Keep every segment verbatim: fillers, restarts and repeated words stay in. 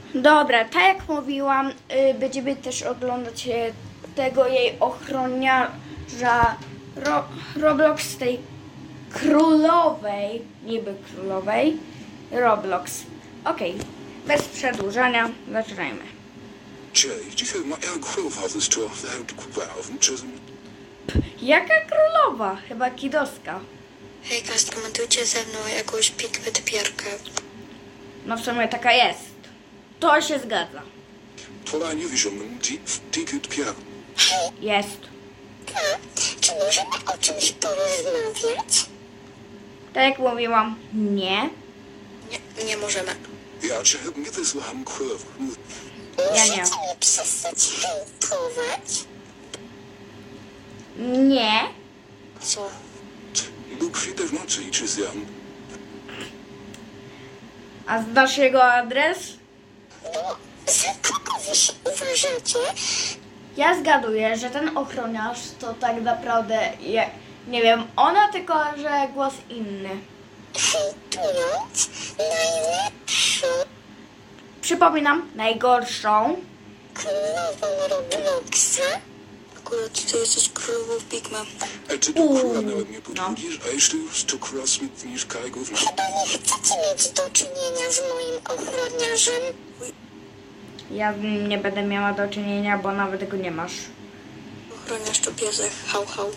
Dobra, tak jak mówiłam, y, będziemy też oglądać y, tego jej ochroniarza Ro, Roblox tej królowej, niby królowej, Roblox. Okej, bez przedłużania, zaczynajmy. Jerry, do you think my grandfather's to that grandchildren? Jaka królowa? Chyba kidowska. Hejka, skomentujcie ze mną jakąś pikmę typiarkę. No w sumie taka jest. To się zgadza. To nie widzimy, ticket pier. Jest. Czy możemy o czymś porozmawiać? Tak jak mówiłam, nie. Nie, nie możemy. Ja cię nie wysłałem krów. Ja nie. Możecie mnie przestać hejtować? Nie. Co? Bóg świte w nocy i czy zjam. A znasz jego adres? No, za kogo wy się uważacie? Ja zgaduję, że ten ochroniarz to tak naprawdę, je, nie wiem, ona tylko, że głos inny. Hejtując najlepszą Przypominam, najgorszą. królową Robloxa? Akurat ty jesteś królową Pigma. A ty do króla nawet nie no. podchodzisz, a jeszcze już to króla śmiet niż kajgów. Chyba nie chcecie mieć do czynienia z moim ochroniarzem. Ja z nim nie będę miała do czynienia, bo nawet go nie masz. Ochroniarz to piesek, hał, hał.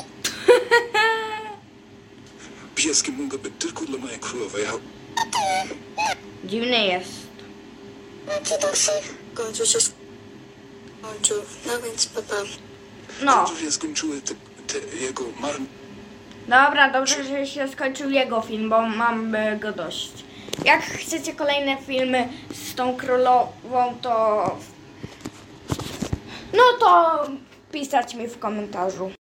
Pieskiem mogę być tylko dla mojej królowej. Dziwny jest. Macie dosyć? W końcu się skończył, no więc papa. No, Dobrze się skończyły te, te jego marne. dobra, dobrze, że się skończył jego film, bo mam e, go dość. Jak chcecie kolejne filmy z tą królową, to... No to pisać mi w komentarzu.